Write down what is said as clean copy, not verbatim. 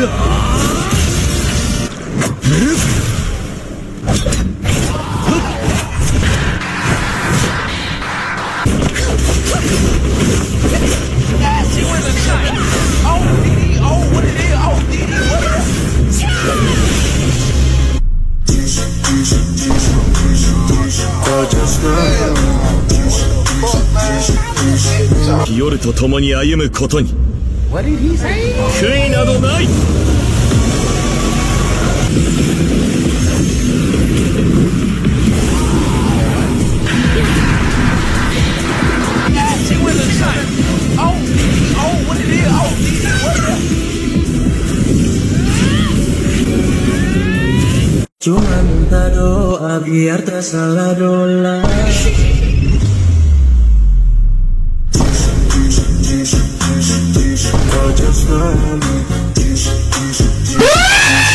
夜と共に歩むことに悔いなどない。 Cuma minta doa biar tak salah dolar. Kau just know me.